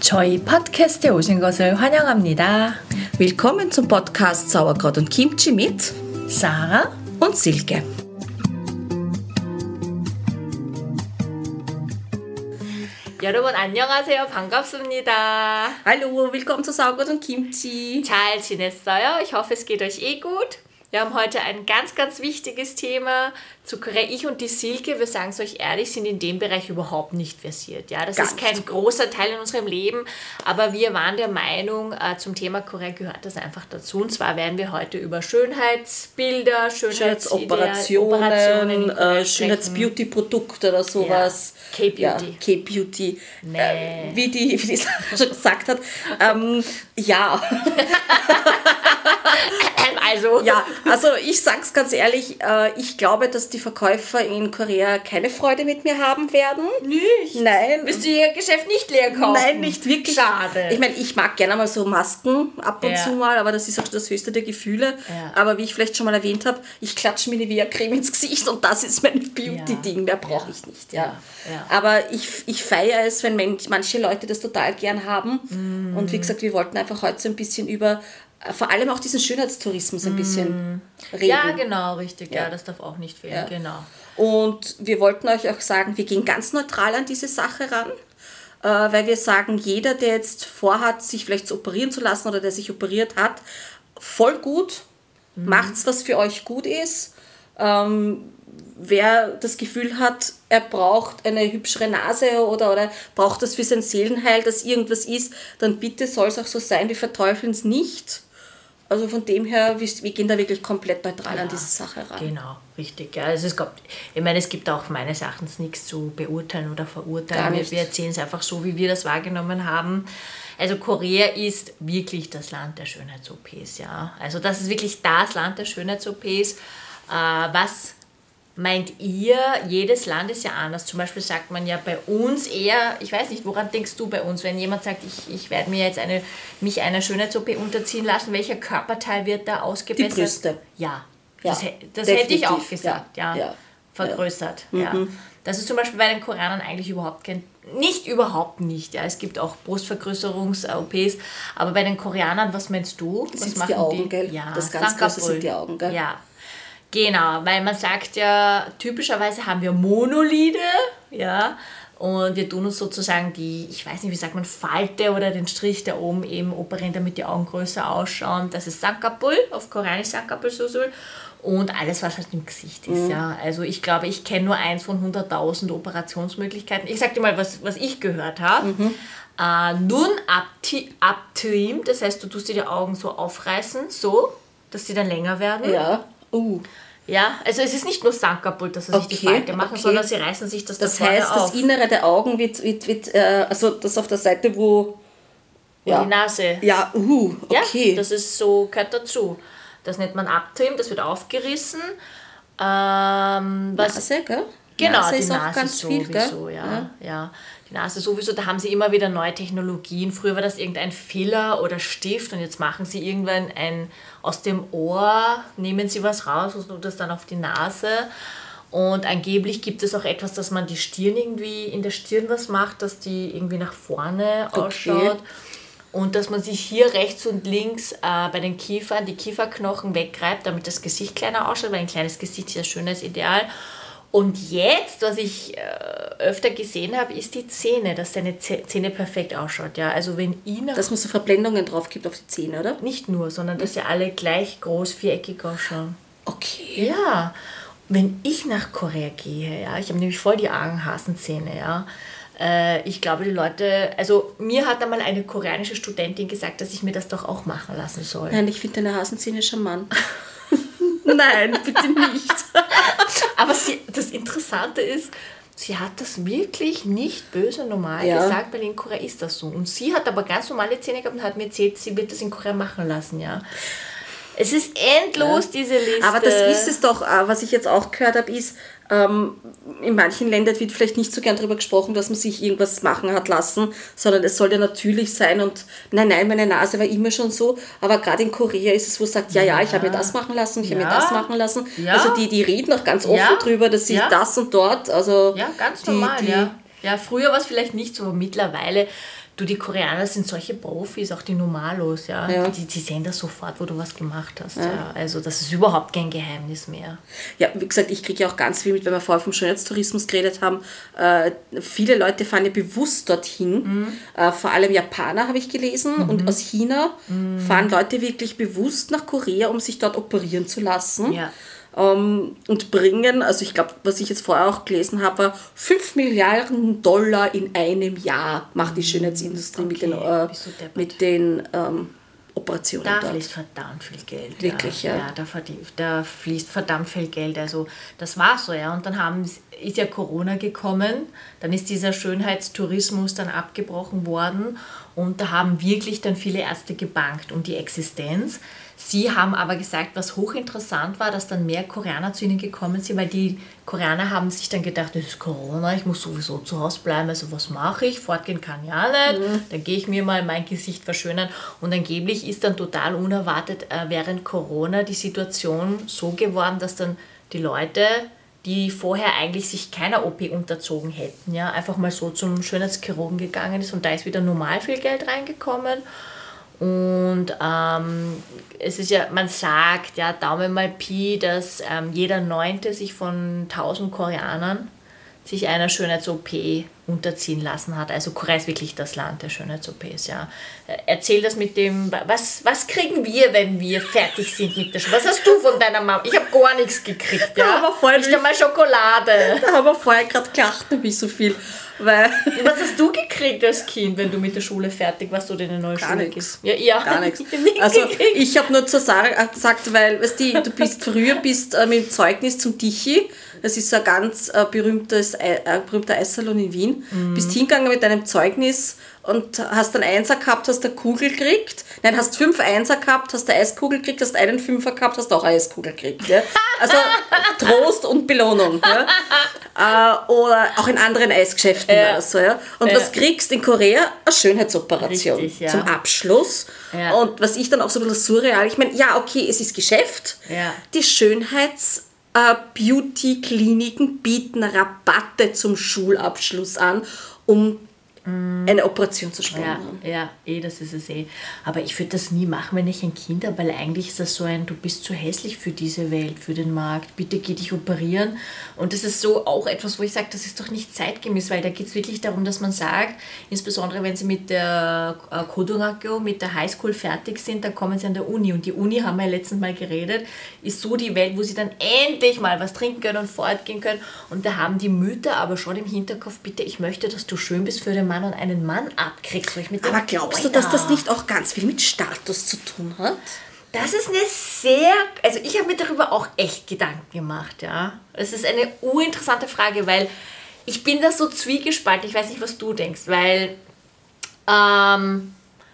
저희 팟캐스트에 오신 것을 환영합니다. Willkommen zum Podcast Sauerkraut und Kimchi mit Sarah und Silke. 여러분 안녕하세요. 반갑습니다. Hallo, willkommen zu Sauerkraut und Kimchi. 잘 지냈어요? Ich hoffe, es geht euch gut. Wir haben heute ein ganz, ganz wichtiges Thema zu Korea. Ich und die Silke, wir sagen es euch ehrlich, sind in dem Bereich überhaupt nicht versiert. Ja, das ist kein großer Teil in unserem Leben, aber wir waren der Meinung, zum Thema Korea gehört das einfach dazu. Und zwar werden wir heute über Schönheitsbilder, Schönheitsoperationen, Schönheitsbeauty-Produkte oder sowas. Ja, K-Beauty. Ja, K-Beauty. Nee. Wie die Sarah schon gesagt hat. Ja. Also ich sag's ganz ehrlich, ich glaube, dass die Verkäufer in Korea keine Freude mit mir haben werden. Nicht? Nein. Willst du ihr Geschäft nicht leer kaufen? Nein, nicht wirklich. Schade. Ich meine, ich mag gerne mal so Masken ab und zu mal, aber das ist auch das höchste der Gefühle. Ja. Aber wie ich vielleicht schon mal erwähnt habe, ich klatsche mir eine Nivea-Creme ins Gesicht und das ist mein Beauty-Ding, mehr brauche ich nicht. Ja. Aber ich feiere es, wenn manche Leute das total gern haben. Und wie gesagt, wir wollten einfach heute so ein bisschen über vor allem auch diesen Schönheitstourismus ein bisschen reden. Ja, genau, richtig. Ja, das darf auch nicht fehlen. Ja. Genau. Und wir wollten euch auch sagen, wir gehen ganz neutral an diese Sache ran, weil wir sagen, jeder, der jetzt vorhat, sich vielleicht zu operieren zu lassen oder der sich operiert hat, voll gut, macht's, was für euch gut ist. Wer das Gefühl hat, er braucht eine hübschere Nase oder braucht das für sein Seelenheil, dass irgendwas ist, dann bitte soll es auch so sein, wir verteufeln es nicht. Also von dem her, wir gehen da wirklich komplett neutral an diese Sache ran. Genau, richtig. Ja. Also es gibt auch meines Erachtens nichts zu beurteilen oder verurteilen. Wir erzählen es einfach so, wie wir das wahrgenommen haben. Also Korea ist wirklich das Land der Schönheits-OPs. Ja. Also das ist wirklich das Land der Schönheits-OPs. Was meint ihr, jedes Land ist ja anders. Zum Beispiel sagt man ja bei uns eher, ich weiß nicht, woran denkst du bei uns, wenn jemand sagt, ich werde mir jetzt mich einer Schönheits-OP unterziehen lassen, welcher Körperteil wird da ausgebessert? Die Brüste. Ja, das hätte ich auch gesagt. Ja. Vergrößert. Ja. Das ist zum Beispiel bei den Koreanern eigentlich überhaupt nicht. Ja. Es gibt auch Brustvergrößerungs-OPs, aber bei den Koreanern, was meinst du? Das sind die Augen, gell? Ja, das ganz Große sind die Augen, gell? Ja. Genau, weil man sagt ja, typischerweise haben wir Monolide, ja, und wir tun uns sozusagen ich weiß nicht, wie sagt man, Falte oder den Strich da oben eben operieren, damit die Augen größer ausschauen. Das ist Sankapul, auf Koreanisch Sankapul Susul. Und alles, was halt im Gesicht ist, ja. Also ich glaube, ich kenne nur eins von 100.000 Operationsmöglichkeiten. Ich sag dir mal, was ich gehört habe. Nun Abtrim, das heißt, du tust dir die Augen so aufreißen, so, dass sie dann länger werden. Ja. Ja, also es ist nicht nur Sankapult, dass sie sich die Falte machen, sondern sie reißen sich das Das heißt, das Innere der Augen wird also das auf der Seite, wo... Ja. Die Nase. Ja, okay. Ja, das ist so, gehört dazu. Das nennt man Abtrim, das wird aufgerissen. Nase, gell? Genau, Nase die ist Nase auch ganz sowieso, viel, gell? Ja. Die Nase sowieso, da haben sie immer wieder neue Technologien. Früher war das irgendein Filler oder Stift und jetzt machen sie irgendwann aus dem Ohr, nehmen sie was raus und das dann auf die Nase. Und angeblich gibt es auch etwas, dass man die Stirn irgendwie, in der Stirn was macht, dass die irgendwie nach vorne ausschaut. Und dass man sich hier rechts und links bei den Kiefern, die Kieferknochen wegreibt, damit das Gesicht kleiner ausschaut, weil ein kleines Gesicht ist ja Schönheitsideal. Und jetzt, was ich öfter gesehen habe, ist die Zähne, dass deine Zähne perfekt ausschaut. Ja, also wenn dass man so Verblendungen drauf gibt auf die Zähne, oder? Nicht nur, sondern dass sie alle gleich groß, viereckig ausschauen. Okay. Ja, wenn ich nach Korea gehe, ja, ich habe nämlich voll die argen Hasenzähne, ja. Ich glaube, die Leute, also mir hat einmal eine koreanische Studentin gesagt, dass ich mir das doch auch machen lassen soll. Nein, ich finde deine Hasenzähne charmant. Nein, bitte nicht. Aber das Interessante ist, sie hat das wirklich nicht böse normal gesagt, weil in Korea ist das so. Und sie hat aber ganz normale Zähne gehabt und hat mir erzählt, sie wird das in Korea machen lassen, ja. Es ist endlos, diese Liste. Aber das ist es doch, was ich jetzt auch gehört habe, ist, in manchen Ländern wird vielleicht nicht so gern darüber gesprochen, dass man sich irgendwas machen hat lassen, sondern es soll ja natürlich sein und nein, meine Nase war immer schon so, aber gerade in Korea ist es, wo es sagt, ich habe mir das machen lassen, ich habe mir das machen lassen. Ja. Also die reden auch ganz offen drüber, dass sie das und dort, also... Ja, ganz normal, ja. Ja, früher war es vielleicht nicht so, aber mittlerweile Du, die Koreaner sind solche Profis, auch die Normalos, ja. Die sehen das sofort, wo du was gemacht hast. Ja. Also das ist überhaupt kein Geheimnis mehr. Ja, wie gesagt, ich kriege ja auch ganz viel mit, wenn wir vorher vom Schönheitstourismus geredet haben. Viele Leute fahren ja bewusst dorthin. Vor allem Japaner habe ich gelesen und aus China fahren Leute wirklich bewusst nach Korea, um sich dort operieren zu lassen. Ja. Und bringen, also ich glaube, was ich jetzt vorher auch gelesen habe, war 5 Milliarden $, in einem Jahr macht die Schönheitsindustrie mit den Operationen. Da fließt verdammt viel Geld. Wirklich, ja. Ja, da fließt verdammt viel Geld. Also das war so, ja. Und dann ist ja Corona gekommen, dann ist dieser Schönheitstourismus dann abgebrochen worden und da haben wirklich dann viele Ärzte gebangt um die Existenz. Sie haben aber gesagt, was hochinteressant war, dass dann mehr Koreaner zu ihnen gekommen sind, weil die Koreaner haben sich dann gedacht, das ist Corona, ich muss sowieso zu Hause bleiben, also was mache ich? Fortgehen kann ja nicht, dann gehe ich mir mal mein Gesicht verschönern. Und angeblich ist dann total unerwartet während Corona die Situation so geworden, dass dann die Leute, die vorher eigentlich sich keiner OP unterzogen hätten, ja, einfach mal so zum Schönheitschirurgen gegangen ist und da ist wieder normal viel Geld reingekommen. Und es ist ja, man sagt, ja, Daumen mal Pi, dass jeder 9. sich von 1000 Koreanern sich einer Schönheits-OP unterziehen lassen hat. Also Korea ist wirklich das Land der Schönheits-OPs, ja. Erzähl das mit dem, was kriegen wir, wenn wir fertig sind mit der Schönheits-OP? Was hast du von deiner Mama? Ich habe gar nichts gekriegt, ja. Nicht einmal Schokolade. Da haben wir vorher gerade gelacht, nämlich so viel. Weil was hast du gekriegt als Kind, wenn du mit der Schule fertig warst oder in eine neue Schule gehst? Ja. Gar nichts. Also ich habe nur zur Sarah gesagt, weil du bist früher mit dem Zeugnis zum Tichy, das ist ein ganz berühmter Eissalon in Wien, bist hingegangen mit deinem Zeugnis und hast einen Einser gehabt, hast eine Kugel gekriegt. Nein, hast 5 Einser gehabt, hast eine Eiskugel gekriegt, hast einen Fünfer gehabt, hast auch eine Eiskugel gekriegt. Ja? Also Trost und Belohnung. Ja? Oder auch in anderen Eisgeschäften. Oder so, ja? Und was kriegst in Korea? Eine Schönheitsoperation. Richtig, ja. Zum Abschluss. Ja. Und was ich dann auch so ein bisschen surreal, ich meine, ja, okay, es ist Geschäft. Ja. Die Beauty-Kliniken bieten Rabatte zum Schulabschluss an, um eine Operation zu sparen. Ja, das ist es eh. Aber ich würde das nie machen, wenn ich ein Kind habe, weil eigentlich ist das so du bist zu hässlich für diese Welt, für den Markt, bitte geh dich operieren. Und das ist so auch etwas, wo ich sage, das ist doch nicht zeitgemäß, weil da geht es wirklich darum, dass man sagt, insbesondere wenn sie mit der Kodongakyo, mit der Highschool fertig sind, dann kommen sie an der Uni. Und die Uni, haben wir ja letztens mal geredet, ist so die Welt, wo sie dann endlich mal was trinken können und fortgehen können. Und da haben die Mütter aber schon im Hinterkopf, bitte, ich möchte, dass du schön bist für den Mann und einen Mann abkriegst. Aber glaubst du, dass das nicht auch ganz viel mit Status zu tun hat? Das ist also ich habe mir darüber auch echt Gedanken gemacht, ja. Es ist eine urinteressante Frage, weil ich bin da so zwiegespalten, ich weiß nicht, was du denkst, weil ein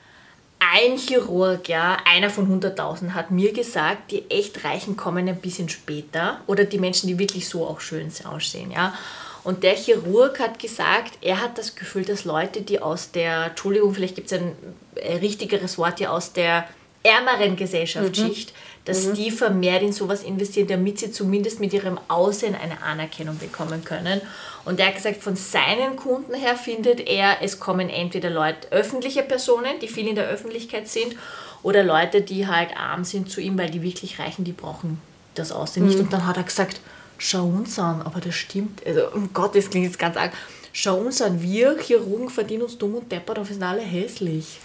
Chirurg, ja, einer von 100.000 hat mir gesagt, die echt Reichen kommen ein bisschen später oder die Menschen, die wirklich so auch schön aussehen, ja. Und der Chirurg hat gesagt, er hat das Gefühl, dass Leute, die aus der, Entschuldigung, vielleicht gibt es ein richtigeres Wort, die aus der ärmeren Gesellschaftsschicht, dass die vermehrt in sowas investieren, damit sie zumindest mit ihrem Aussehen eine Anerkennung bekommen können. Und er hat gesagt, von seinen Kunden her findet er, es kommen entweder Leute, öffentliche Personen, die viel in der Öffentlichkeit sind, oder Leute, die halt arm sind zu ihm, weil die wirklich Reichen, die brauchen das Aussehen nicht. Und dann hat er gesagt, schau uns an, aber das stimmt, also um Gott, das klingt jetzt ganz arg, schau uns an, wir Chirurgen verdienen uns dumm und deppert, aber wir sind alle hässlich.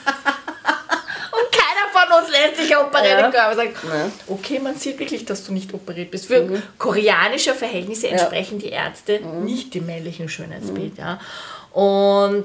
Und keiner von uns lässt sich operieren. Aber sagt, okay, man sieht wirklich, dass du nicht operiert bist. Für koreanische Verhältnisse entsprechen die Ärzte nicht dem männlichen Schönheitsbild. Ja. Und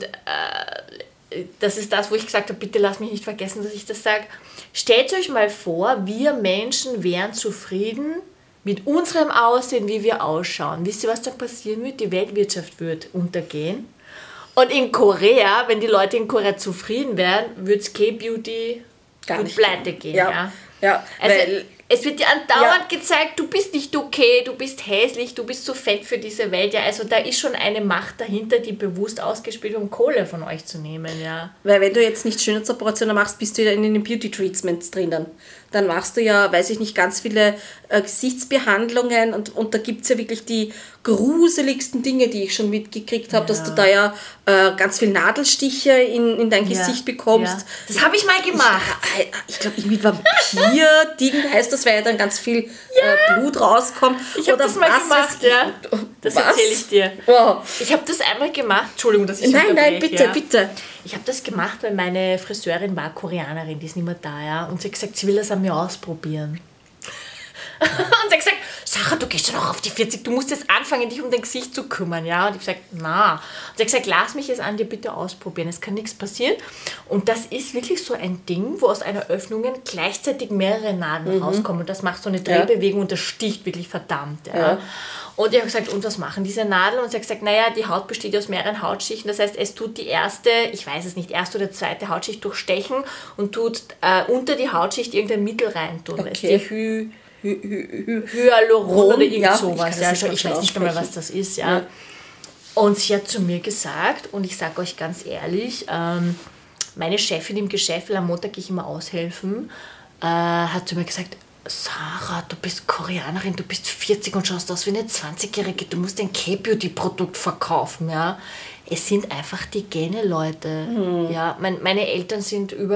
das ist das, wo ich gesagt habe, bitte lass mich nicht vergessen, dass ich das sage. Stellt euch mal vor, wir Menschen wären zufrieden mit unserem Aussehen, wie wir ausschauen. Wisst ihr, was dann passieren wird? Die Weltwirtschaft wird untergehen. Und in Korea, wenn die Leute in Korea zufrieden wären, würde es K-Beauty gut pleite gehen. Ja. Also es wird dir andauernd gezeigt, du bist nicht okay, du bist hässlich, du bist zu fett für diese Welt. Ja, also da ist schon eine Macht dahinter, die bewusst ausgespielt, um Kohle von euch zu nehmen. Ja. Weil wenn du jetzt nicht Schönheitsoperationen machst, bist du ja in den Beauty-Treatments drin dann. dann machst du ja, weiß ich nicht, ganz viele Gesichtsbehandlungen und da gibt es ja wirklich die gruseligsten Dinge, die ich schon mitgekriegt habe, dass du da ja ganz viel Nadelstiche in dein Gesicht bekommst. Ja. Das habe ich mal gemacht. Ich glaube, irgendwie Vampir-Ding heißt das, weil ja dann ganz viel Blut rauskommt. Ich habe das mal gemacht, ja. Das erzähle ich dir. Wow. Ich habe das einmal gemacht. Entschuldigung, dass ich Nein, bitte. Ich habe das gemacht, weil meine Friseurin war Koreanerin, die ist nicht mehr da, ja. Und sie hat gesagt, sie will das an mir ausprobieren. Und sie hat gesagt, Sarah, du gehst schon noch auf die 40, du musst jetzt anfangen, dich um dein Gesicht zu kümmern, ja. Und ich habe gesagt, na. Und sie hat gesagt, lass mich es an dir bitte ausprobieren, es kann nichts passieren. Und das ist wirklich so ein Ding, wo aus einer Öffnung gleichzeitig mehrere Nadeln rauskommen. Und das macht so eine Drehbewegung und das sticht wirklich verdammt, ja. Und ich habe gesagt, und was machen diese Nadeln? Und sie hat gesagt, naja, die Haut besteht aus mehreren Hautschichten. Das heißt, es tut die erste, ich weiß es nicht, erste oder zweite Hautschicht durchstechen und tut unter die Hautschicht irgendein Mittel reintun. Okay. Das ist die Hyaluron oder irgend sowas. Ich weiß nicht einmal, was das ist. Ja. Und sie hat zu mir gesagt, und ich sage euch ganz ehrlich, meine Chefin im Geschäft, am Montag gehe ich immer aushelfen, hat zu mir gesagt, Sarah, du bist Koreanerin, du bist 40 und schaust aus wie eine 20-Jährige, du musst ein K-Beauty-Produkt verkaufen, ja. Es sind einfach die Gene, Leute. Ja, meine Eltern sind über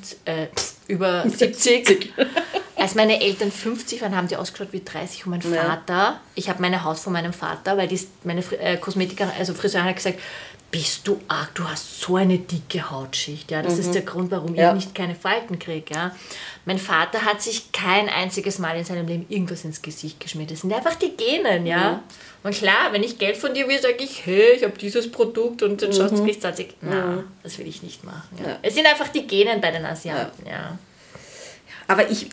70. Als meine Eltern 50 waren, haben die ausgeschaut wie 30. Und mein Vater, ich habe meine Haut von meinem Vater, weil meine Kosmetikerin, also Friseurin hat gesagt, bist du arg, du hast so eine dicke Hautschicht. Ja? Das ist der Grund, warum ich nicht keine Falten kriege. Ja? Mein Vater hat sich kein einziges Mal in seinem Leben irgendwas ins Gesicht geschmiert. Das sind einfach die Genen. Ja? Und klar, wenn ich Geld von dir will, sage ich, hey, ich habe dieses Produkt und dann schaust du dich tatsächlich, na, das will ich nicht machen. Ja? Es sind einfach die Genen bei den Asiaten. Ja. Aber ich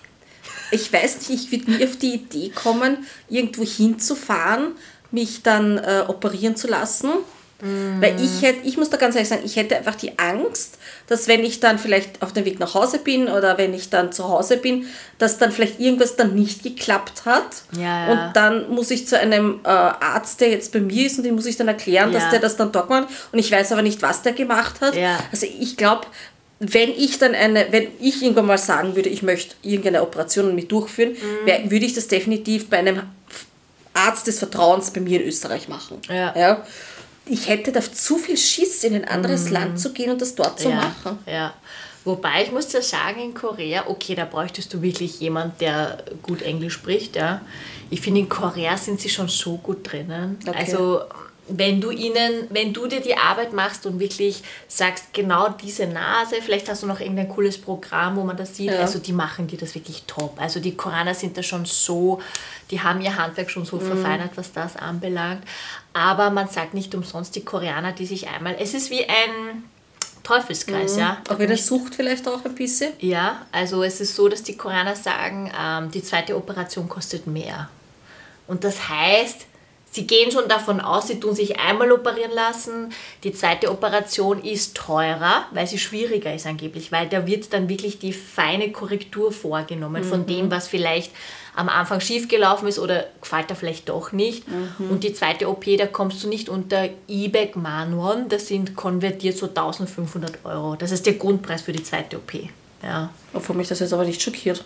weiß nicht, ich würde nie auf die Idee kommen, irgendwo hinzufahren, mich dann operieren zu lassen. Weil ich muss da ganz ehrlich sagen, ich hätte einfach die Angst, dass wenn ich dann vielleicht auf dem Weg nach Hause bin oder wenn ich dann zu Hause bin, dass dann vielleicht irgendwas dann nicht geklappt hat. Und dann muss ich zu einem Arzt, der jetzt bei mir ist, und dem muss ich dann erklären, dass der das dann dort macht. Und ich weiß aber nicht, was der gemacht hat. Also ich glaube, wenn ich irgendwann mal sagen würde, ich möchte irgendeine Operation mit durchführen, würde ich das definitiv bei einem Arzt des Vertrauens bei mir in Österreich machen. Ja. Ich hätte da zu viel Schiss, in ein anderes Land zu gehen und das dort zu machen. Ja. Wobei, ich muss dir sagen, in Korea, okay, da bräuchtest du wirklich jemand, der gut Englisch spricht. Ja. Ich finde, in Korea sind sie schon so gut drinnen. Okay. Also wenn du dir die Arbeit machst und wirklich sagst, genau diese Nase, vielleicht hast du noch irgendein cooles Programm, wo man das sieht, also die machen dir das wirklich top. Also die Koreaner sind da schon so, die haben ihr Handwerk schon so verfeinert, was das anbelangt. Aber man sagt nicht umsonst, die Koreaner, die sich einmal, es ist wie ein Teufelskreis, ja. Auch wieder Sucht vielleicht auch ein bisschen? Ja, also es ist so, dass die Koreaner sagen, die zweite Operation kostet mehr. Und das heißt, sie gehen schon davon aus, sie tun sich einmal operieren lassen. Die zweite Operation ist teurer, weil sie schwieriger ist angeblich, weil da wird dann wirklich die feine Korrektur vorgenommen von dem, was vielleicht am Anfang schiefgelaufen ist oder gefällt da vielleicht doch nicht. Und die zweite OP, da kommst du nicht unter IBEC Manuon, das sind konvertiert so 1.500 €. Das ist der Grundpreis für die zweite OP. Ja. Obwohl mich das jetzt aber nicht schockiert.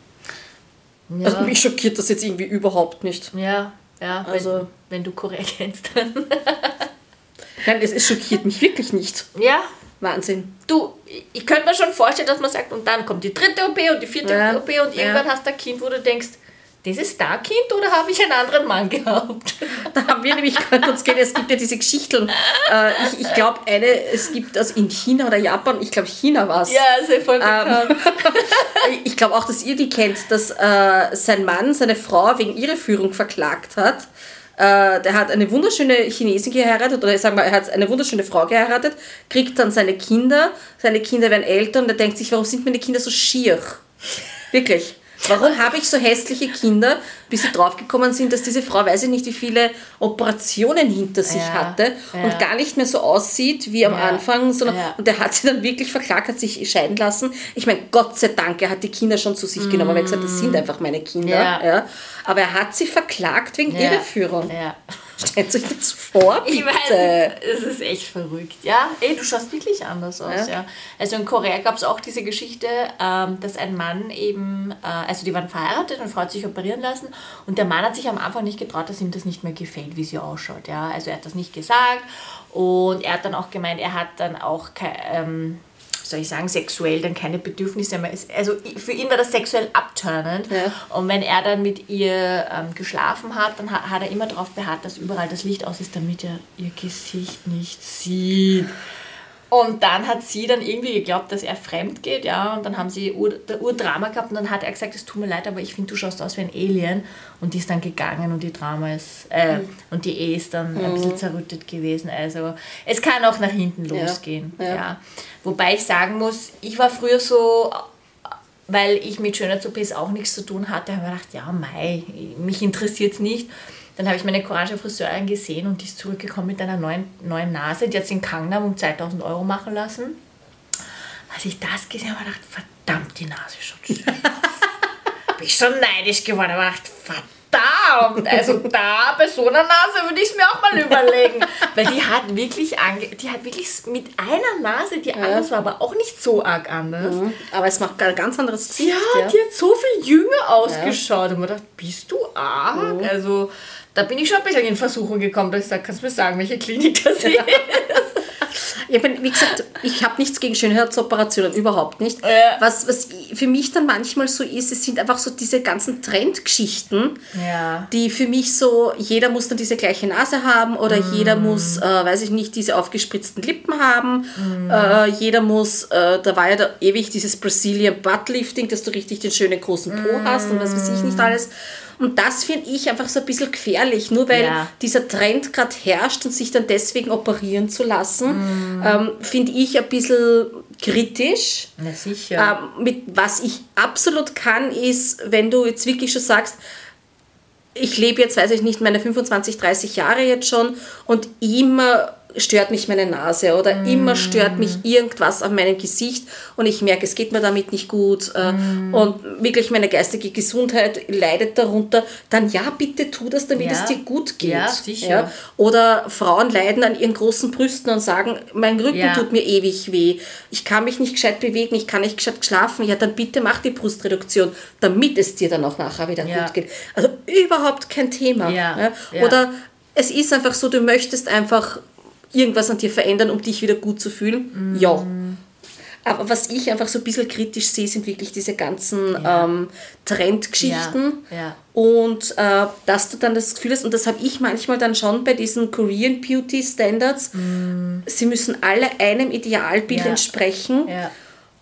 Ja. Also mich schockiert das jetzt irgendwie überhaupt nicht. Ja, also wenn du Korea kennst, dann. Nein, es schockiert mich wirklich nicht. Ja. Wahnsinn. Du, ich könnte mir schon vorstellen, dass man sagt, und dann kommt die dritte OP und die vierte OP und irgendwann hast du ein Kind, wo du denkst, das ist da Kind oder habe ich einen anderen Mann gehabt? Da haben wir nämlich kurz gehen, es gibt ja diese Geschichten. Ich glaube, es gibt also in China oder Japan, ich glaube China war es. Ja, sehr voll bekannt. Ich glaube auch, dass ihr die kennt, dass sein Mann seine Frau wegen Irreführung verklagt hat. Der hat eine wunderschöne Chinesin geheiratet, oder sagen wir, er hat eine wunderschöne Frau geheiratet, kriegt dann seine Kinder werden älter und er denkt sich, warum sind meine Kinder so schier? Wirklich. Warum habe ich so hässliche Kinder, bis sie draufgekommen sind, dass diese Frau, weiß ich nicht, wie viele Operationen hinter sich hatte und gar nicht mehr so aussieht wie am Anfang, sondern und der hat sie dann wirklich verklagt, hat sich scheiden lassen. Ich meine, Gott sei Dank, er hat die Kinder schon zu sich genommen, weil er gesagt hat, das sind einfach meine Kinder. Ja. Aber er hat sie verklagt wegen Irreführung. Ja. Stellt euch das vor, bitte. Ich weiß, es ist echt verrückt. Ja, du schaust wirklich anders aus. Ja. Also in Korea gab es auch diese Geschichte, dass ein Mann eben, also die waren verheiratet und Frau hat sich operieren lassen und der Mann hat sich am Anfang nicht getraut, dass ihm das nicht mehr gefällt, wie sie ausschaut. Ja. Also er hat das nicht gesagt und er hat dann auch gemeint, er hat dann auch soll ich sagen, sexuell dann keine Bedürfnisse mehr. Also für ihn war das sexuell abturnend. Ja. Und wenn er dann mit ihr geschlafen hat, dann hat er immer darauf beharrt, dass überall das Licht aus ist, damit er ihr Gesicht nicht sieht. Und dann hat sie dann irgendwie geglaubt, dass er fremd geht, ja, und dann haben sie Urdrama gehabt und dann hat er gesagt, es tut mir leid, aber ich finde, du schaust aus wie ein Alien und die ist dann gegangen und die Drama ist, und die Ehe ist dann ein bisschen zerrüttet gewesen, also es kann auch nach hinten losgehen, ja. Wobei ich sagen muss, ich war früher so, weil ich mit Schönheits-OPs auch nichts zu tun hatte, habe ich mir gedacht, ja, mich interessiert es nicht. Dann habe ich meine koreanische Friseurin gesehen und die ist zurückgekommen mit einer neuen Nase. Die hat sie in Gangnam um 2.000 € machen lassen. Als ich das gesehen habe, habe ich gedacht, verdammt, die Nase schaut schön aus. Bin ich schon neidisch geworden. Aber ich dachte, verdammt, also da bei so einer Nase würde ich es mir auch mal überlegen. Weil die hat wirklich mit einer Nase, die anders war, aber auch nicht so arg anders. Aber es macht ein ganz anderes Gesicht. Ja, die hat so viel jünger ausgeschaut. Und man dachte, bist du arg? Also da bin ich schon ein bisschen in Versuchung gekommen, dass ich sage, kannst du mir sagen, welche Klinik das ist? Wie gesagt, ich habe nichts gegen Schönheitsoperationen, überhaupt nicht. Was für mich dann manchmal so ist, es sind einfach so diese ganzen Trendgeschichten, die für mich so, jeder muss dann diese gleiche Nase haben oder jeder muss, weiß ich nicht, diese aufgespritzten Lippen haben. Jeder muss, da war ja da ewig dieses Brazilian Buttlifting, dass du richtig den schönen großen Po hast und was weiß ich nicht alles. Und das finde ich einfach so ein bisschen gefährlich, nur weil dieser Trend gerade herrscht und sich dann deswegen operieren zu lassen, finde ich ein bisschen kritisch. Na sicher. Mit was ich absolut kann, ist, wenn du jetzt wirklich schon sagst, ich lebe jetzt, weiß ich nicht, meine 25, 30 Jahre jetzt schon und immer stört mich meine Nase oder immer stört mich irgendwas an meinem Gesicht und ich merke, es geht mir damit nicht gut und wirklich meine geistige Gesundheit leidet darunter, dann bitte tu das, damit es dir gut geht. Ja, sicher. Ja? Oder Frauen leiden an ihren großen Brüsten und sagen, mein Rücken tut mir ewig weh, ich kann mich nicht gescheit bewegen, ich kann nicht gescheit schlafen, ja dann bitte mach die Brustreduktion, damit es dir dann auch nachher wieder gut geht. Also überhaupt kein Thema. Ja? Oder es ist einfach so, du möchtest einfach irgendwas an dir verändern, um dich wieder gut zu fühlen? Ja. Aber was ich einfach so ein bisschen kritisch sehe, sind wirklich diese ganzen Trendgeschichten. Ja. Und dass du dann das Gefühl hast, und das habe ich manchmal dann schon bei diesen Korean Beauty Standards, sie müssen alle einem Idealbild entsprechen. Ja.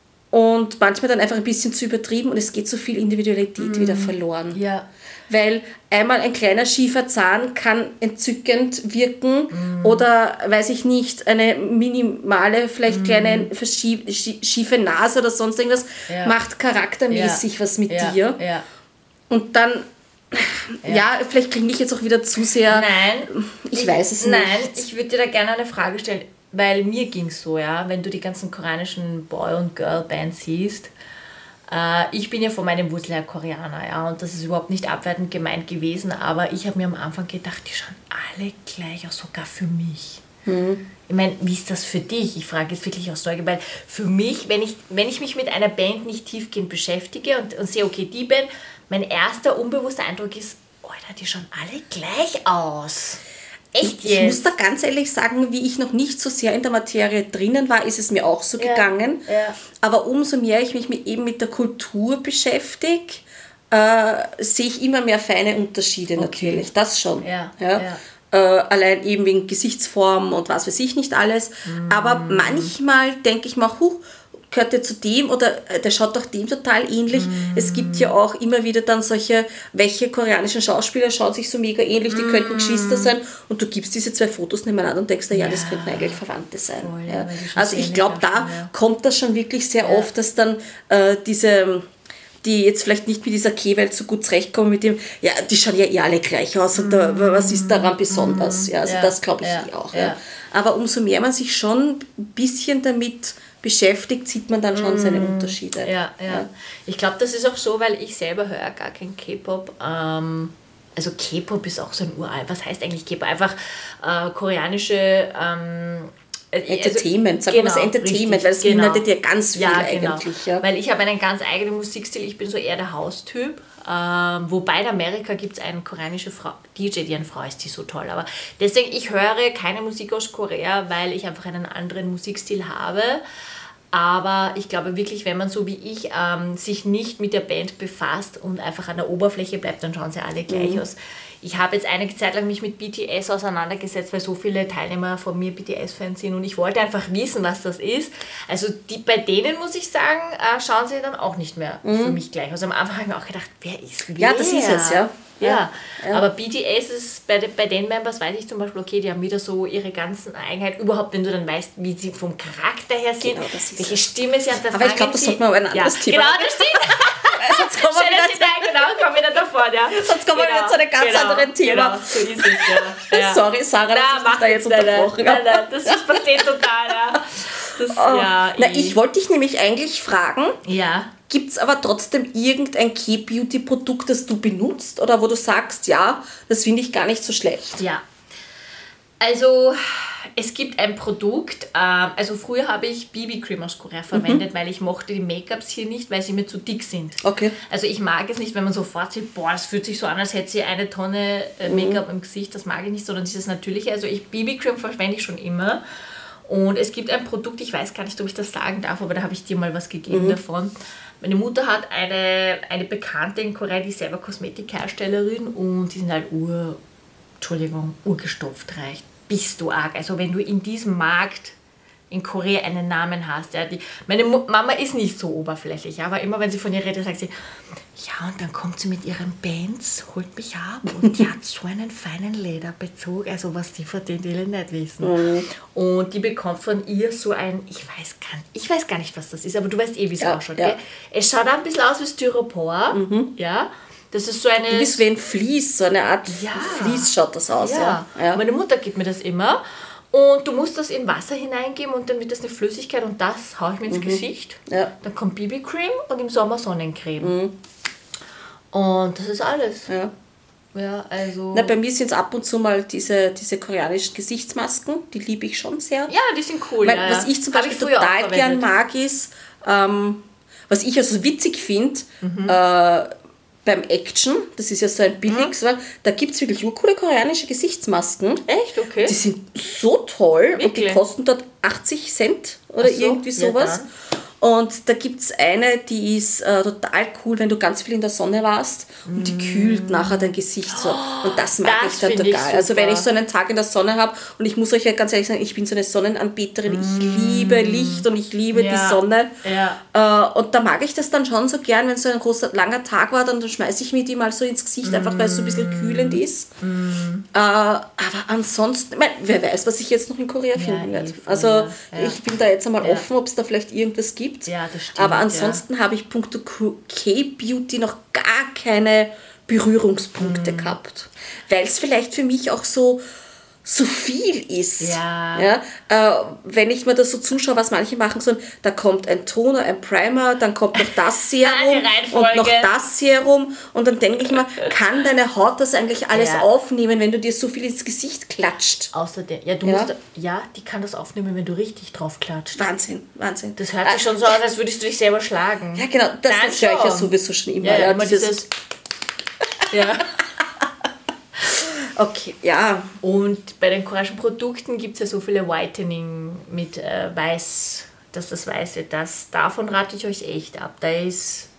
Und manchmal dann einfach ein bisschen zu übertrieben und es geht so viel Individualität wieder verloren. Ja. Weil einmal ein kleiner schiefer Zahn kann entzückend wirken oder, weiß ich nicht, eine minimale, vielleicht kleine schiefe Nase oder sonst irgendwas macht charaktermäßig was mit dir. Ja. Und dann, vielleicht klinge ich jetzt auch wieder zu sehr... Nein. Ich weiß es nicht. Nein, ich würde dir da gerne eine Frage stellen, weil mir ging es so, wenn du die ganzen koreanischen Boy- und Girl-Bands siehst. Ich bin ja von meinem Wurzel her Koreaner, und das ist überhaupt nicht abwertend gemeint gewesen, aber ich habe mir am Anfang gedacht, die schauen alle gleich aus, sogar für mich. Ich meine, wie ist das für dich? Ich frage jetzt wirklich aus Neugier, weil für mich, wenn ich mich mit einer Band nicht tiefgehend beschäftige und sehe, okay, die Band, mein erster unbewusster Eindruck ist, Alter, die schauen alle gleich aus. Echt jetzt? Ich muss da ganz ehrlich sagen, wie ich noch nicht so sehr in der Materie drinnen war, ist es mir auch so gegangen. Ja. Aber umso mehr ich mich eben mit der Kultur beschäftige, sehe ich immer mehr feine Unterschiede natürlich. Das schon. Ja. Allein eben wegen Gesichtsform und was weiß ich nicht alles. Aber manchmal denke ich mir, gehört der zu dem oder der schaut doch dem total ähnlich. Es gibt ja auch immer wieder dann solche, welche koreanischen Schauspieler schauen sich so mega ähnlich, die könnten Geschwister sein und du gibst diese zwei Fotos nebeneinander und denkst, das könnten eigentlich Verwandte sein. Voll, also ich glaube, da kommt das schon wirklich sehr oft, dass dann die jetzt vielleicht nicht mit dieser K-Welt so gut zurechtkommen, mit dem, die schauen ja alle gleich aus und was ist daran besonders? Ja, also das glaube ich auch. Ja. Aber umso mehr man sich schon ein bisschen damit beschäftigt, sieht man dann schon seine Unterschiede. Ja. Ich glaube, das ist auch so, weil ich selber höre gar kein K-Pop. also K-Pop ist auch so ein uralt, was heißt eigentlich K-Pop? Einfach koreanische Entertainment, sagen wir mal Entertainment, richtig, weil es beinhaltet ja ganz viel eigentlich. Ja. Weil ich habe einen ganz eigenen Musikstil, ich bin so eher der Haustyp. Wobei in Amerika gibt es eine koreanische DJ, die eine Frau ist, die ist so toll. Aber deswegen, ich höre keine Musik aus Korea, weil ich einfach einen anderen Musikstil habe. Aber ich glaube wirklich, wenn man so wie ich sich nicht mit der Band befasst und einfach an der Oberfläche bleibt, dann schauen sie alle gleich aus. Ich habe jetzt einige Zeit lang mich mit BTS auseinandergesetzt, weil so viele Teilnehmer von mir BTS-Fans sind und ich wollte einfach wissen, was das ist. Also bei denen, muss ich sagen, schauen sie dann auch nicht mehr für mich gleich. Also am Anfang habe ich mir auch gedacht, wer ist wer? Ja, das ist es, ja. Ja, aber BTS ist, bei den Members weiß ich zum Beispiel, okay, die haben wieder so ihre ganzen Eigenheiten, überhaupt wenn du dann weißt, wie sie vom Charakter her sind, genau, welche Stimme sie haben, da aber ich glaube, das sollte man aber ein anderes Thema. Genau, das stimmt. Sonst kommen wir wieder davor, ja. Sonst kommen wir wieder zu einem ganz anderen Thema. Genau, so ist es, ja. Sorry, Sarah, dass ich dich da jetzt unterbrochen habe. Nein, das passiert total, ja. Ich wollte dich nämlich eigentlich fragen, ja. Gibt es aber trotzdem irgendein K-Beauty-Produkt, das du benutzt oder wo du sagst, ja, das finde ich gar nicht so schlecht? Ja, also es gibt ein Produkt, also früher habe ich BB-Cream aus Korea verwendet, weil ich mochte die Make-ups hier nicht, weil sie mir zu dick sind. Okay. Also ich mag es nicht, wenn man sofort sieht, boah, das fühlt sich so an, als hätte sie eine Tonne Make-up im Gesicht, das mag ich nicht, sondern dieses Natürliche. Also BB-Cream verwende ich schon immer. Und es gibt ein Produkt, ich weiß gar nicht, ob ich das sagen darf, aber da habe ich dir mal was gegeben davon. Meine Mutter hat eine Bekannte in Korea, die ist selber Kosmetikherstellerin und die sind halt urgestopft reicht. Bist du arg. Also wenn du in diesem Markt in Korea einen Namen hast. Ja, meine Mama ist nicht so oberflächlich, aber immer wenn sie von ihr redet, sagt sie, ja, und dann kommt sie mit ihren Bands, holt mich ab und die hat so einen feinen Lederbezug, also was die verdient, die nicht wissen. Und die bekommt von ihr so ein, ich weiß gar nicht, was das ist, aber du weißt wie es ausschaut. Ja. Gell? Es schaut ein bisschen aus wie Styropor, ja. Das ist so eine... Du bist wie ein Vlies, so eine Art Vlies schaut das aus. Ja. Meine Mutter gibt mir das immer. Und du musst das in Wasser hineingeben und dann wird das eine Flüssigkeit und das haue ich mir ins Gesicht. Ja. Dann kommt BB-Cream und im Sommer Sonnencreme. Und das ist alles. Ja. Ja, also... Na, bei mir sind es ab und zu mal diese koreanischen Gesichtsmasken, die liebe ich schon sehr. Ja, die sind cool. Weil, was ich zum Beispiel total gern mag ist, was ich also witzig finde, beim Action, das ist ja so ein billiges, da gibt es wirklich coole koreanische Gesichtsmasken. Echt? Okay. Die sind so toll. Wirklich? Und die kosten dort 80 Cent oder irgendwie sowas. Ja, und da gibt es eine, die ist total cool, wenn du ganz viel in der Sonne warst und die kühlt nachher dein Gesicht so. Und das mag ich dann total. Also wenn ich so einen Tag in der Sonne habe und ich muss euch ja ganz ehrlich sagen, ich bin so eine Sonnenanbeterin, ich liebe Licht und ich liebe die Sonne. Ja. Und da mag ich das dann schon so gern, wenn so ein großer, langer Tag war, dann schmeiße ich mir die mal so ins Gesicht, einfach weil es so ein bisschen kühlend ist. Aber ansonsten, wer weiß, was ich jetzt noch in Korea finden werde. Also ich bin da jetzt einmal offen, ob es da vielleicht irgendwas gibt. Ja, das stimmt, aber ansonsten habe ich punkto K-Beauty noch gar keine Berührungspunkte gehabt. Weil es vielleicht für mich auch so viel ist. Ja. Wenn ich mir das so zuschaue, was manche machen, so, da kommt ein Toner, ein Primer, dann kommt noch das Serum und noch das Serum und dann denke ich mir, kann deine Haut das eigentlich alles aufnehmen, wenn du dir so viel ins Gesicht klatscht? Außerdem, die kann das aufnehmen, wenn du richtig drauf klatscht. Wahnsinn. Das hört sich schon so aus, als würdest du dich selber schlagen. Ja, genau, das höre ich ja sowieso schon immer. Ja, dieses Okay, ja. Und bei den koreanischen Produkten gibt es ja so viele Whitening mit Weiß, dass das weiß wird. Davon rate ich euch echt ab. Da ist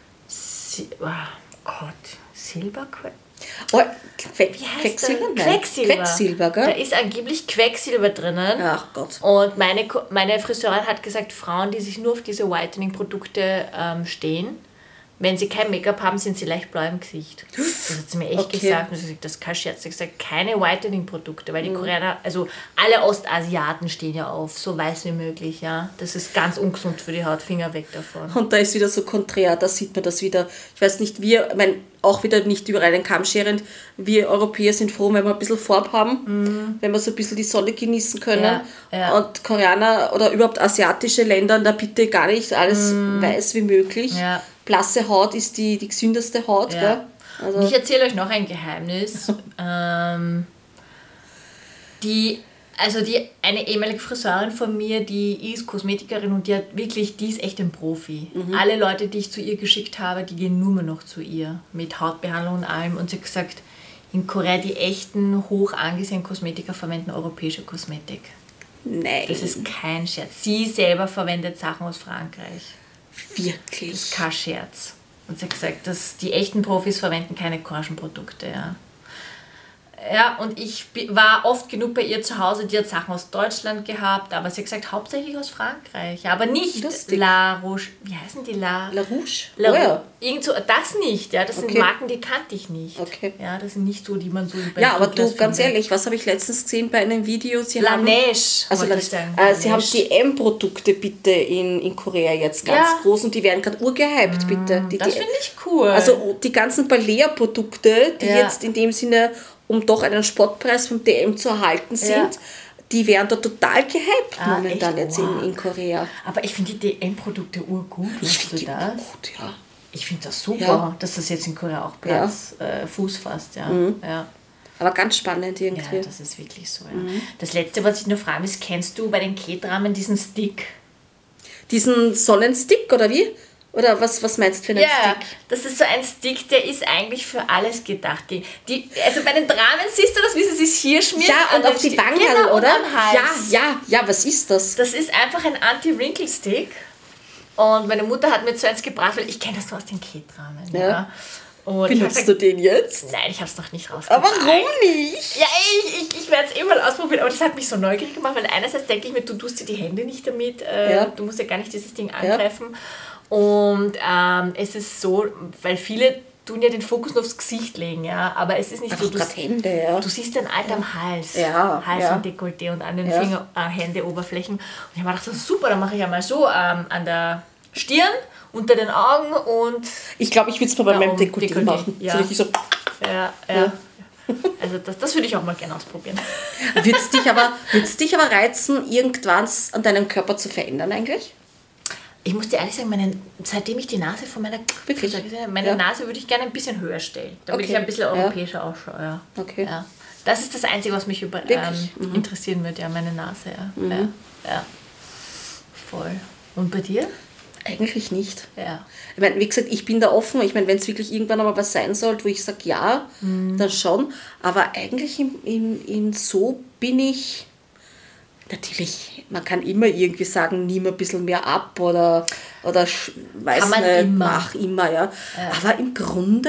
Quecksilber, gell? Da ist angeblich Quecksilber drinnen. Ach Gott. Und meine Friseurin hat gesagt, Frauen, die sich nur auf diese Whitening-Produkte stehen, wenn sie kein Make-up haben, sind sie leicht blau im Gesicht. Das hat sie mir echt gesagt. Und sie hat gesagt, das ist kein Scherz. Sie hat gesagt, keine Whitening-Produkte, weil die Koreaner, also alle Ostasiaten stehen ja auf, so weiß wie möglich. Ja. Das ist ganz ungesund für die Haut, Finger weg davon. Und da ist wieder so konträr, da sieht man das wieder. Ich weiß nicht, auch wieder nicht über einen Kamm scherend, wir Europäer sind froh, wenn wir ein bisschen Farbe haben, wenn wir so ein bisschen die Sonne genießen können. Ja. Und Koreaner oder überhaupt asiatische Länder, da bitte gar nicht alles weiß wie möglich. Ja. Blasse Haut ist die gesündeste Haut. Ja. Gell? Also und ich erzähle euch noch ein Geheimnis. Eine ehemalige Friseurin von mir, die ist Kosmetikerin und die ist echt ein Profi. Alle Leute, die ich zu ihr geschickt habe, die gehen nur mehr noch zu ihr mit Hautbehandlung und allem. Und sie hat gesagt, in Korea die echten, hoch angesehenen Kosmetiker verwenden europäische Kosmetik. Nein. Das ist kein Scherz. Sie selber verwendet Sachen aus Frankreich. Wirklich? Das ist kein Scherz. Und sie hat gesagt, dass die echten Profis verwenden keine koreanischen Produkte, ja. Ja, und ich war oft genug bei ihr zu Hause, die hat Sachen aus Deutschland gehabt, aber sie hat gesagt, hauptsächlich aus Frankreich. Aber nicht Lustig. La Rouge, wie heißen die La Rouge? Irgend so, das nicht, ja, das sind Marken, die kannte ich nicht. Okay. Ja, das sind nicht so, die man so Ja, aber du, ganz ehrlich, was habe ich letztens gesehen bei einem Video? La Neige, Sie haben die M-Produkte bitte in Korea jetzt ganz groß und die werden gerade urgehypt, bitte. Das finde ich cool. Also die ganzen Balea-Produkte, die jetzt in dem Sinne, um doch einen Spottpreis vom DM zu erhalten sind, die werden da total gehypt momentan jetzt in Korea. Aber ich finde die DM-Produkte urgut. Ich finde die das? gut, ja. Ich finde das super, dass das jetzt in Korea auch Fuß fasst. Ja. Ja. Aber ganz spannend irgendwie. Ja, das ist wirklich so. Ja. Das Letzte, was ich nur frage, ist, kennst du bei den K-Dramen diesen Stick? Diesen Sonnenstick oder wie? Oder was meinst du für einen Stick? Ja, das ist so ein Stick, der ist eigentlich für alles gedacht. Also bei den Dramen siehst du das, wie sie sich hier schmiert. Ja, und auf die Wangen, oder? Und am Hals. Ja, was ist das? Das ist einfach ein Anti-Wrinkle-Stick. Und meine Mutter hat mir so eins gebracht, weil ich kenne das nur aus den K-Dramen. Ja. Benutzt du den jetzt? Nein, ich habe es noch nicht rausgebracht. Aber warum nicht? Ja, ich werde es mal ausprobieren, aber das hat mich so neugierig gemacht, weil einerseits denke ich mir, du tust dir die Hände nicht damit, du musst ja gar nicht dieses Ding angreifen. Ja. Und es ist so, weil viele tun ja den Fokus nur aufs Gesicht legen, ja, aber es ist nicht so, du siehst den Alter am Hals, Hals und Dekolleté und an den Händeoberflächen. Und ich habe mir gedacht, das ist super, dann mache ich einmal so an der Stirn, unter den Augen und... Ich glaube, ich würde es mal bei meinem Dekolleté machen. Ja. So. Ja. Also das würde ich auch mal gerne ausprobieren. Würde es dich aber reizen, irgendwas an deinem Körper zu verändern eigentlich? Ich muss dir ehrlich sagen, seitdem ich die Nase von meiner Nase würde ich gerne ein bisschen höher stellen, damit ich ein bisschen europäischer ausschaue. Ja. Okay. Ja. Das ist das Einzige, was mich interessieren wird, meine Nase. Ja. Ja. Voll. Und bei dir? Eigentlich nicht. Ja. Ich meine, wie gesagt, ich bin da offen. Ich meine, wenn es wirklich irgendwann einmal was sein sollte, wo ich sage ja, dann schon. Aber eigentlich in so bin ich... Natürlich, man kann immer irgendwie sagen, nimm ein bisschen mehr ab oder weiß nicht, mach immer, ja. Aber im Grunde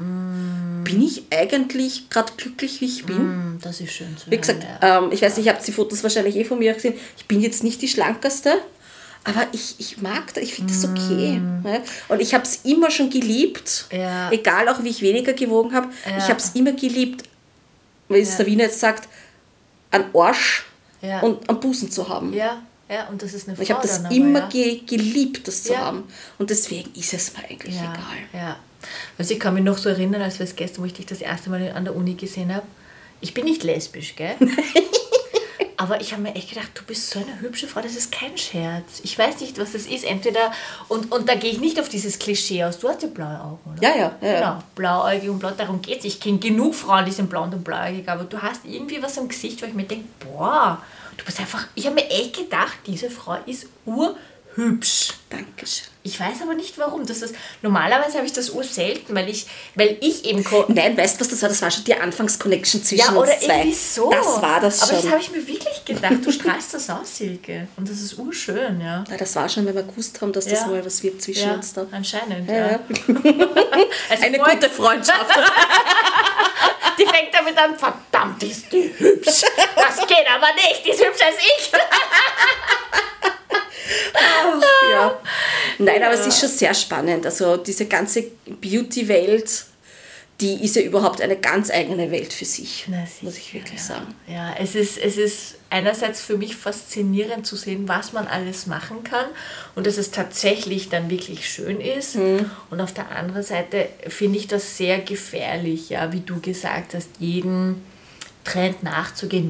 bin ich eigentlich gerade glücklich, wie ich bin. Das ist schön zu hören. Wie gesagt, ich weiß nicht, ihr habt die Fotos wahrscheinlich von mir gesehen. Ich bin jetzt nicht die Schlankeste, aber ich mag das, ich finde das okay. Ja. Und ich habe es immer schon geliebt, egal auch wie ich weniger gewogen habe. Ja. Ich habe es immer geliebt, wie Sabine jetzt sagt, an Arsch und am Busen zu haben. Ja, und das ist eine Frau. Ich habe das immer geliebt, das zu haben. Und deswegen ist es mir eigentlich egal. Ja. Also ich kann mich noch so erinnern, als wir es gestern, wo ich dich das erste Mal an der Uni gesehen habe. Ich bin nicht lesbisch, gell? Aber ich habe mir echt gedacht, du bist so eine hübsche Frau, das ist kein Scherz. Ich weiß nicht, was das ist. Entweder, und da gehe ich nicht auf dieses Klischee aus. Du hast ja blaue Augen, oder? Ja. Genau, blauäugig und blau, darum geht es. Ich kenne genug Frauen, die sind blond und blauäugig, aber du hast irgendwie was am Gesicht, wo ich mir denke, boah, du bist einfach, ich habe mir echt gedacht, diese Frau ist urhübsch. Dankeschön. Ich weiß aber nicht warum. Normalerweise habe ich das selten, weil ich eben... Nein, weißt du was, das war? Das war schon die Anfangsconnection zwischen uns zwei. Ja, oder irgendwie so. Das war das schon. Aber das habe ich mir wirklich gedacht. Du strahlst das aus, Silke. Und das ist urschön, ja. Das war schon, wenn wir gewusst haben, dass das mal was wird zwischen uns da. Anscheinend, ja. Also eine gute Freundschaft. Die fängt damit an, verdammt, ist die hübsch. Das geht aber nicht, die ist hübscher als ich. Ja. Nein, aber es ist schon sehr spannend. Also diese ganze Beauty-Welt, die ist ja überhaupt eine ganz eigene Welt für sich, muss ich wirklich sagen. Ja, es ist einerseits für mich faszinierend zu sehen, was man alles machen kann und dass es tatsächlich dann wirklich schön ist. Und auf der anderen Seite finde ich das sehr gefährlich, ja, wie du gesagt hast, jeden Trend nachzugehen,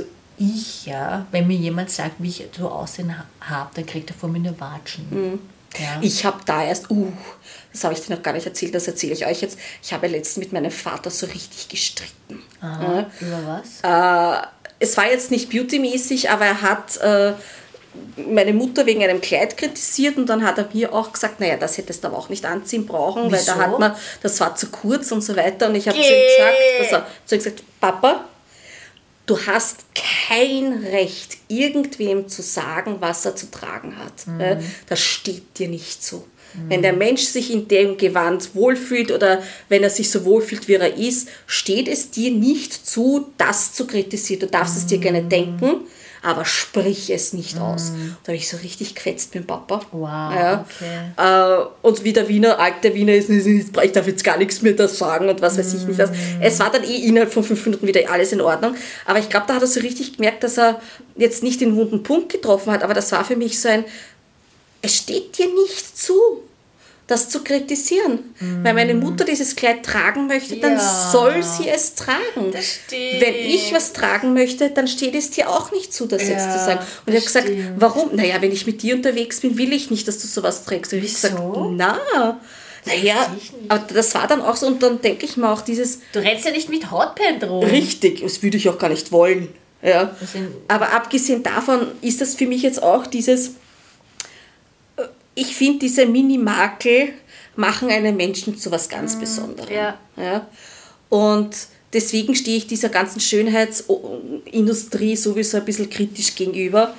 wenn mir jemand sagt, wie ich so aussehen habe, dann kriegt er von mir eine Watschen. Ja. Ich habe da erst, das habe ich dir noch gar nicht erzählt, das erzähle ich euch jetzt. Ich habe letztens mit meinem Vater so richtig gestritten. Aha, über was? Es war jetzt nicht beautymäßig, aber er hat meine Mutter wegen einem Kleid kritisiert und dann hat er mir auch gesagt, naja, das hättest du aber auch nicht anziehen brauchen, weil da hat man, das war zu kurz und so weiter. Und ich habe zu ihm gesagt, Papa, du hast kein Recht, irgendwem zu sagen, was er zu tragen hat. Das steht dir nicht zu. Wenn der Mensch sich in dem Gewand wohlfühlt oder wenn er sich so wohlfühlt, wie er ist, steht es dir nicht zu, das zu kritisieren. Du darfst es dir gerne denken, aber sprich es nicht aus. Da habe ich so richtig gefetzt mit dem Papa. Wow, ja. okay. Und wie der alter Wiener ist, ich darf jetzt gar nichts mehr da sagen und was weiß ich nicht. Es war dann innerhalb von 5 Minuten wieder alles in Ordnung. Aber ich glaube, da hat er so richtig gemerkt, dass er jetzt nicht den wunden Punkt getroffen hat, aber das war für mich so ein, es steht dir nicht zu, das zu kritisieren. Wenn meine Mutter dieses Kleid tragen möchte, dann soll sie es tragen. Das stimmt. Wenn ich was tragen möchte, dann steht es dir auch nicht zu, das jetzt zu sagen. Und ich habe gesagt, warum? Naja, wenn ich mit dir unterwegs bin, will ich nicht, dass du sowas trägst. Und ich habe gesagt, naja, aber das war dann auch so, und dann denke ich mir auch dieses... Du rennst ja nicht mit Hotpant rum. Richtig, das würde ich auch gar nicht wollen. Ja. Aber abgesehen davon ist das für mich jetzt auch dieses... Ich finde, diese Mini-Makel machen einen Menschen zu was ganz Besonderem. Ja. Und deswegen stehe ich dieser ganzen Schönheitsindustrie sowieso ein bisschen kritisch gegenüber.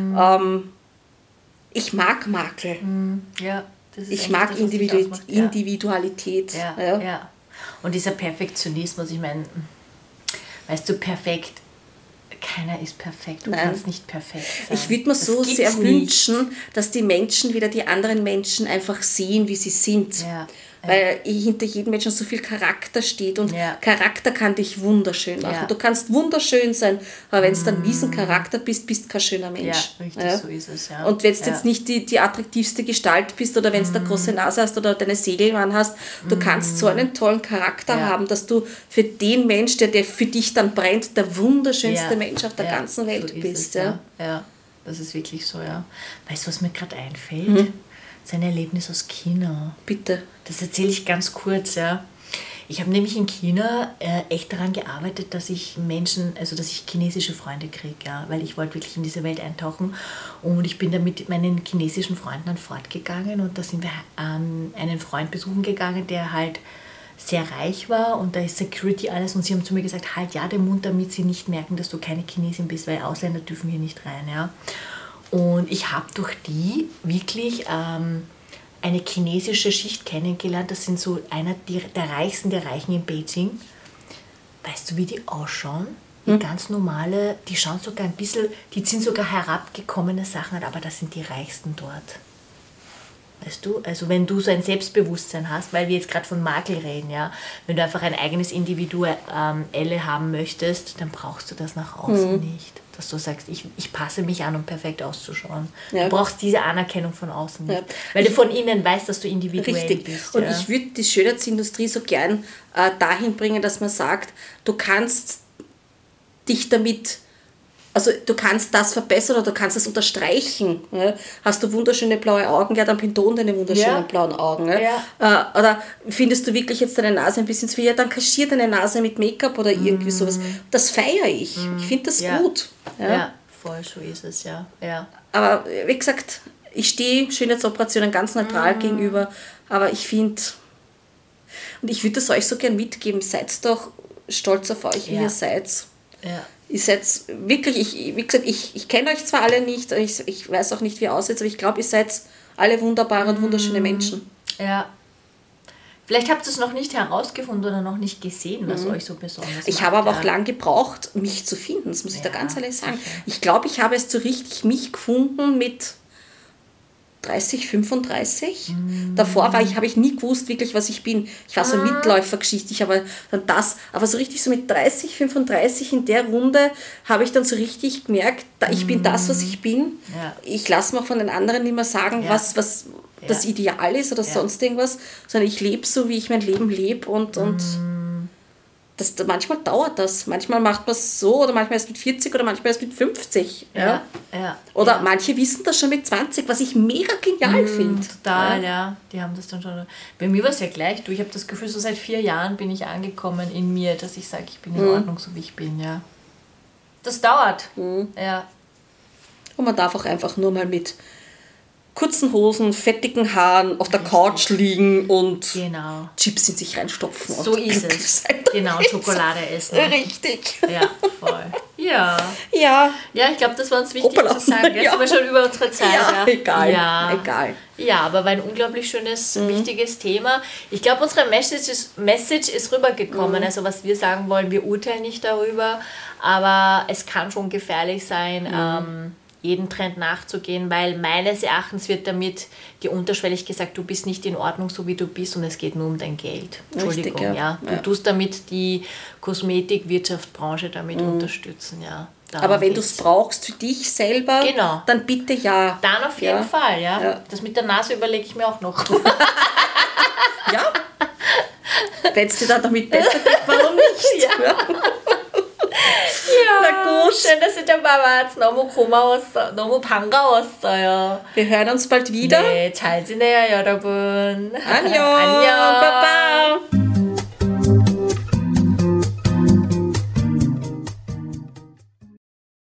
Ich mag Makel. Ja, das ist ich mag Individualität. Ja. Und dieser Perfektionismus, ich meine, weißt du, perfekt, keiner ist perfekt, du kannst nicht perfekt sein. Ich würde mir so sehr wünschen, dass die Menschen wieder die anderen Menschen einfach sehen, wie sie sind. Ja. Weil hinter jedem Menschen so viel Charakter steht und Charakter kann dich wunderschön machen. Ja. Du kannst wunderschön sein, aber wenn du dann miesen Charakter bist, bist du kein schöner Mensch. Ja, richtig, so ist es. Ja. Und wenn du jetzt nicht die attraktivste Gestalt bist oder wenn du eine große Nase hast oder deine Segelmann hast, du kannst so einen tollen Charakter haben, dass du für den Mensch, der für dich dann brennt, der wunderschönste Mensch auf der ganzen Welt so bist. Ja, das ist wirklich so, ja. Weißt du, was mir gerade einfällt? Sein Erlebnis aus China. Bitte. Das erzähle ich ganz kurz, ja. Ich habe nämlich in China echt daran gearbeitet, dass ich dass ich chinesische Freunde kriege, ja, weil ich wollte wirklich in diese Welt eintauchen und ich bin da mit meinen chinesischen Freunden dann fortgegangen und da sind wir einen Freund besuchen gegangen, der halt sehr reich war und da ist Security alles und sie haben zu mir gesagt, halt ja den Mund, damit sie nicht merken, dass du keine Chinesin bist, weil Ausländer dürfen hier nicht rein, ja. Und ich habe durch die wirklich eine chinesische Schicht kennengelernt. Das sind so einer der Reichsten der Reichen in Beijing. Weißt du, wie die ausschauen? Die ganz normale, die schauen sogar ein bisschen, die ziehen sogar herabgekommene Sachen an, aber das sind die Reichsten dort. Weißt du, also wenn du so ein Selbstbewusstsein hast, weil wir jetzt gerade von Makel reden, ja, wenn du einfach ein eigenes Individuelle haben möchtest, dann brauchst du das nach außen nicht. Dass du sagst, ich passe mich an, um perfekt auszuschauen. Ja. Du brauchst diese Anerkennung von außen nicht. Weil du von innen weißt, dass du individuell bist. Und ich würde die Schönheitsindustrie so gern dahin bringen, dass man sagt, du kannst dich damit, also du kannst das verbessern oder du kannst das unterstreichen. Ja? Hast du wunderschöne blaue Augen, ja, dann pinton deine wunderschönen blauen Augen. Ja? Oder findest du wirklich jetzt deine Nase ein bisschen zu viel, ja, dann kaschier deine Nase mit Make-up oder irgendwie sowas. Das feiere ich. Ich finde das gut. Ja, voll, so ist es, ja. Aber wie gesagt, ich stehe Schönheitsoperationen ganz neutral gegenüber, aber ich finde, und ich würde das euch so gern mitgeben, seid doch stolz auf euch, wie ihr seid. Ja. Ihr seid wirklich, wie gesagt, ich kenne euch zwar alle nicht, ich weiß auch nicht, wie ihr aussieht, aber ich glaube, ihr seid alle wunderbare und wunderschöne Menschen. Ja. Vielleicht habt ihr es noch nicht herausgefunden oder noch nicht gesehen, was euch so besonders macht. Ich habe aber auch lange gebraucht, mich zu finden, das muss ich da ganz ehrlich sagen. Sicher. Ich glaube, ich habe es so richtig mich gefunden mit 30, 35. Davor habe ich nie gewusst, wirklich, was ich bin. Ich war so Mitläufergeschichte, ich habe dann aber so richtig so mit 30, 35 in der Runde habe ich dann so richtig gemerkt, ich bin das, was ich bin. Ja. Ich lasse mir auch von den anderen nicht mehr sagen, was das Ideal ist oder sonst irgendwas, sondern ich lebe so, wie ich mein Leben lebe und Manchmal dauert das. Manchmal macht man es so oder manchmal erst mit 40 oder manchmal erst mit 50. Ja. Oder manche wissen das schon mit 20, was ich mega genial finde. Total, ja. Die haben das dann schon. Bei mir war es ja gleich. Ich habe das Gefühl, so seit 4 Jahren bin ich angekommen in mir, dass ich sage, ich bin in Ordnung, so wie ich bin. Ja. Das dauert. Ja. Und man darf auch einfach nur mal mit kurzen Hosen, fettigen Haaren auf der Couch liegen und Chips in sich reinstopfen. So ist es. Genau, Schokolade essen. Richtig. Ja, voll. Ja, ich glaube, das war uns wichtig zu sagen. Jetzt sind wir schon über unsere Zeit. Ja, egal. Ja, aber war ein unglaublich schönes, wichtiges Thema. Ich glaube, unsere Message ist rübergekommen. Also was wir sagen wollen, wir urteilen nicht darüber, aber es kann schon gefährlich sein, jeden Trend nachzugehen, weil meines Erachtens wird damit dir unterschwellig gesagt, du bist nicht in Ordnung, so wie du bist und es geht nur um dein Geld. Entschuldigung, richtig, Du tust damit die Kosmetikwirtschaftsbranche damit unterstützen, Aber wenn du es brauchst für dich selber, dann bitte ja. Dann auf jeden Fall, ja. Das mit der Nase überlege ich mir auch noch. Ja. Wenn es dir dann damit besser geht, warum nicht? Ja. Na gut. Schön, dass ihr dabei wart. 너무 반가웠어요. Wir hören uns bald wieder. 네, 잘 지내요, 여러분. 안녕. 안녕. Baba.